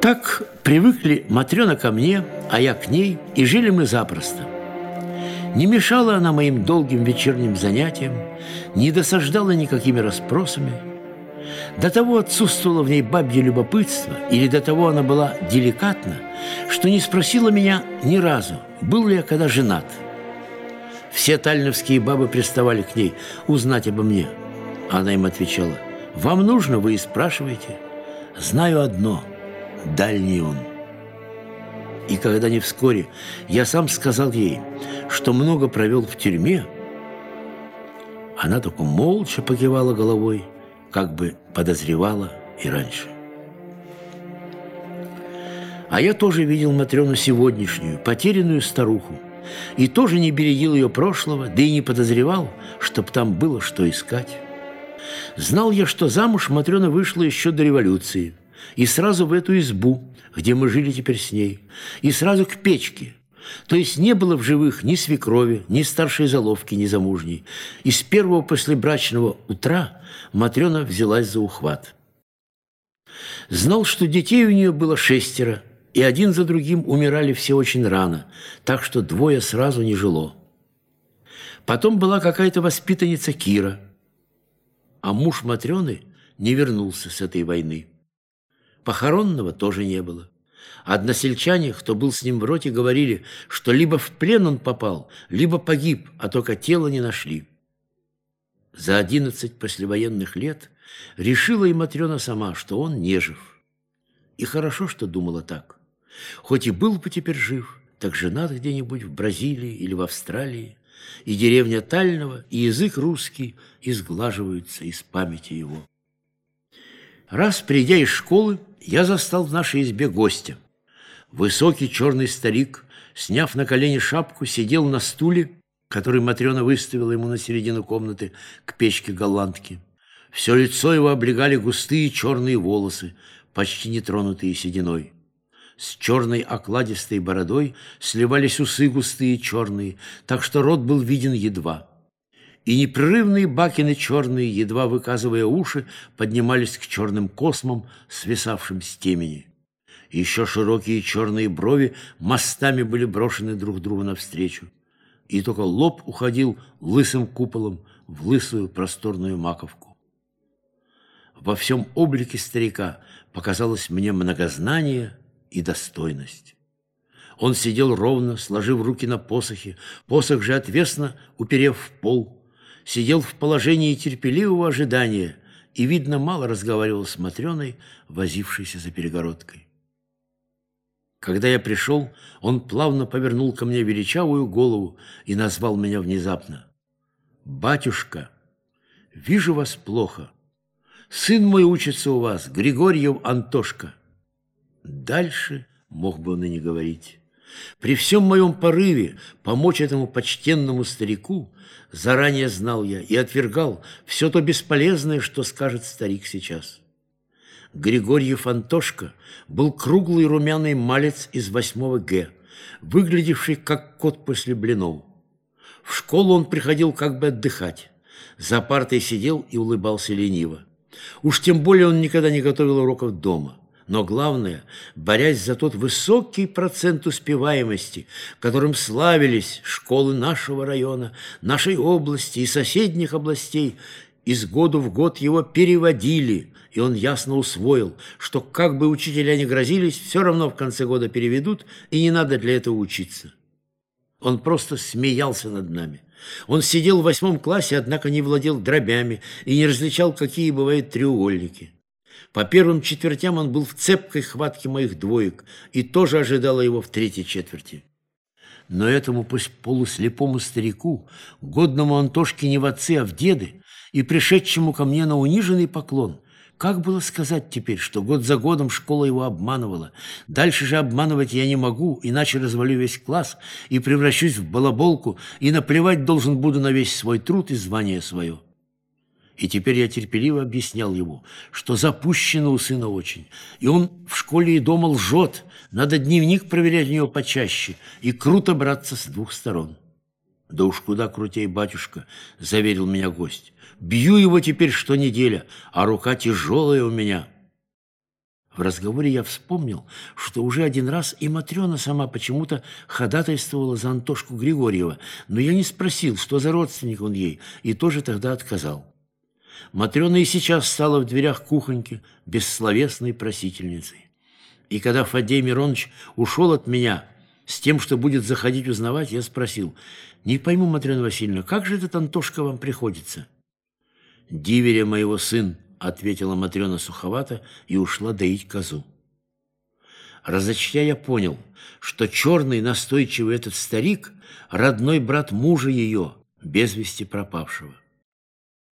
Так привыкли Матрена ко мне, а я к ней, и жили мы запросто. Не мешала она моим долгим вечерним занятиям, не досаждала никакими расспросами. До того отсутствовало в ней бабье любопытство, или до того она была деликатна, что не спросила меня ни разу, был ли я когда женат. Все тальновские бабы приставали к ней узнать обо мне. Она им отвечала: «Вам нужно, вы и спрашиваете. Знаю одно – дальний он». И когда не вскоре я сам сказал ей, что много провел в тюрьме, она только молча покивала головой, как бы подозревала и раньше. А я тоже видел Матрену сегодняшнюю, потерянную старуху, и тоже не бередил ее прошлого, да и не подозревал, чтоб там было что искать. Знал я, что замуж Матрена вышла еще до революции, и сразу в эту избу, где мы жили теперь с ней, и сразу к печке. То есть не было в живых ни свекрови, ни старшей заловки, ни замужней. И с первого послебрачного утра Матрена взялась за ухват. Знал, что детей у нее было 6, и один за другим умирали все очень рано, так что 2 сразу не жило. Потом была какая-то воспитанница Кира, а муж Матрены не вернулся с этой войны. Похоронного тоже не было. Односельчане, кто был с ним в роте, говорили, что либо в плен он попал, либо погиб, а только тело не нашли. За 11 послевоенных лет решила и Матрена сама, что он не жив. И хорошо, что думала так. Хоть и был бы теперь жив, так женат где-нибудь в Бразилии или в Австралии, и деревня Тального, и язык русский изглаживаются из памяти его. Раз, придя из школы, я застал в нашей избе гостя. Высокий черный старик, сняв на колени шапку, сидел на стуле, который Матрена выставила ему на середину комнаты к печке голландки. Все лицо его облегали густые черные волосы, почти не тронутые сединой. С черной окладистой бородой сливались усы густые черные, так что рот был виден едва. И непрерывные бакины черные, едва выказывая уши, поднимались к черным космам, свисавшим с темени. Еще широкие черные брови мостами были брошены друг другу навстречу, и только лоб уходил лысым куполом в лысую просторную маковку. Во всем облике старика показалось мне многознание и достойность. Он сидел ровно, сложив руки на посохе, посох же отвесно уперев в пол, сидел в положении терпеливого ожидания и, видно, мало разговаривал с Матреной, возившейся за перегородкой. Когда я пришел, он плавно повернул ко мне величавую голову и назвал меня внезапно: «Батюшка, вижу вас плохо. Сын мой учится у вас, Григорьев Антошка». Дальше мог бы он и не говорить. При всем моем порыве помочь этому почтенному старику заранее знал я и отвергал все то бесполезное, что скажет старик сейчас. Григорьев Антошка был круглый румяный малец из 8 Г, выглядевший как кот после блинов. В школу он приходил как бы отдыхать. За партой сидел и улыбался лениво. Уж тем более он никогда не готовил уроков дома. Но главное, борясь за тот высокий процент успеваемости, которым славились школы нашего района, нашей области и соседних областей, из года в год его переводили, и он ясно усвоил, что как бы учителя ни грозились, все равно в конце года переведут, и не надо для этого учиться. Он просто смеялся над нами. Он сидел в 8 классе, однако не владел дробями и не различал, какие бывают треугольники. По первым четвертям он был в цепкой хватке моих двоек и тоже ожидала его в 3-й четверти. Но этому пусть полуслепому старику, годному Антошке не в отцы, а в деды, и пришедшему ко мне на униженный поклон, как было сказать теперь, что год за годом школа его обманывала? Дальше же обманывать я не могу, иначе развалю весь класс и превращусь в балаболку, и наплевать должен буду на весь свой труд и звание свое. И теперь я терпеливо объяснял ему, что запущено у сына очень, и он в школе и дома лжет, надо дневник проверять у него почаще и круто браться с 2 сторон. «Да уж куда крутей, батюшка», — заверил меня гость. «Бью его теперь что неделя, а рука тяжелая у меня». В разговоре я вспомнил, что уже один раз и Матрена сама почему-то ходатайствовала за Антошку Григорьева, но я не спросил, что за родственник он ей, и тоже тогда отказал. Матрена и сейчас стала в дверях кухоньки бессловесной просительницей. И когда Фаддей Миронович ушел от меня с тем, что будет заходить узнавать, я спросил: «Не пойму, Матрена Васильевна, как же этот Антошка вам приходится?» «Диверя моего сын», — ответила Матрена суховато и ушла доить козу. Разочтя я понял, что черный настойчивый этот старик — родной брат мужа ее, без вести пропавшего.